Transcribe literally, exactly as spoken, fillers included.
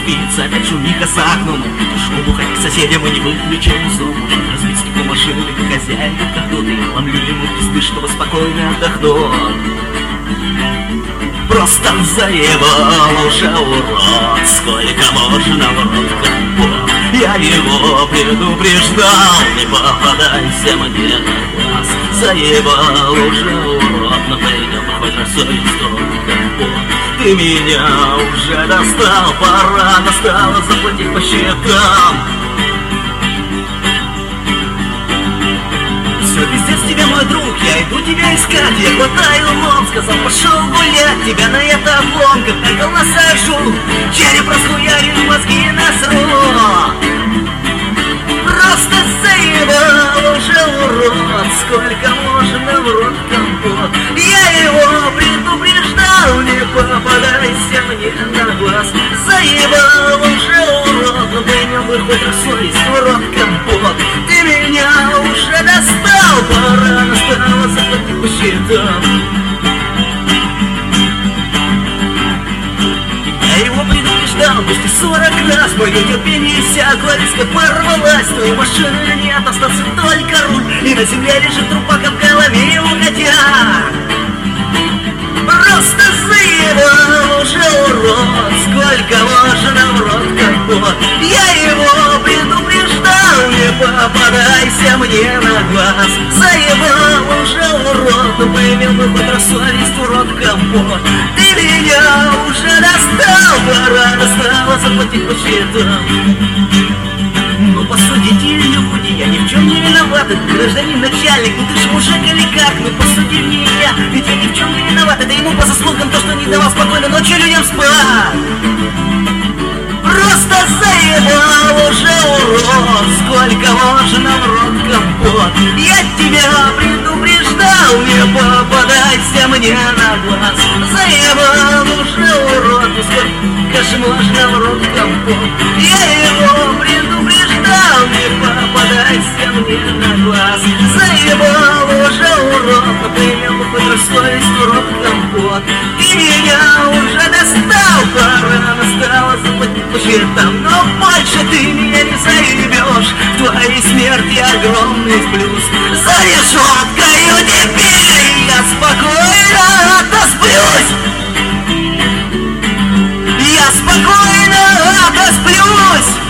спится, опять шумиха с окном. Шум уходи к соседям и не выключен зум. Разбить стекло машины, хозяин отдохнут. И ломлю ему пизды, чтобы спокойно отдохнуть. Просто заебал уже урод. Сколько можно в рот компот. Я его предупреждал, не попадайся мне на глаз. Заебал уже урод, но пойдем хоть на совесть компот. Ты меня уже достал, пора настало заплатить по счетам. Все, пиздец тебе, мой друг, я иду тебя искать. Я глотаю лом, сказал, пошел гулять. Тебя на это обломка, пойдал насажу. Череп расхуярил, мозги насру. Просто заебал уже урод. Сколько можно в рот компот. Я его предупреждал, не попадайся мне на глаз. Заебал уже урод, но поймем бы хоть раз совесть в рот компот. Ты меня уже достал, пора настало заплатить по счетам. Я его предупреждал почти сорок раз, мое терпение иссякло, резко порвалась. Твоей машины нет, остался только руль, и на земле лежит трупак, а в голове его котя. Просто заебал уже урод, сколько можно в рот компот. Я его предупреждал, не попадайся мне на глаз. Заебал уже урод, но поимел бы хоть раз совесть в рот компот. Ты меня уже достал, пора настало заплатить по счетам. Ну посудите люди, я ни в чем не виноват. Это гражданин начальник, ну ты ж мужик или как? Ну посуди меня, ведь я ни в чем не виноват. Это ему по заслугам то, что не давал спокойно ночью людям спать. Просто заебал уже урод, сколько можно в рот компот. Я тебя предупреждал, не попадайся мне на глаз. Заебал уже урод, сколько же можно в рот компот. Я его предупреждал, не попадайся мне на глаз. Заебал уже урод, но принял бы хоть раз совесть в рот компот. Ты меня уже достал, пора настало заплатить по счетам. Но больше ты меня не заебешь, в твоей смерти огромный плюс. За решеткою теперь я спокойно отосплюсь. Я спокойно отосплюсь.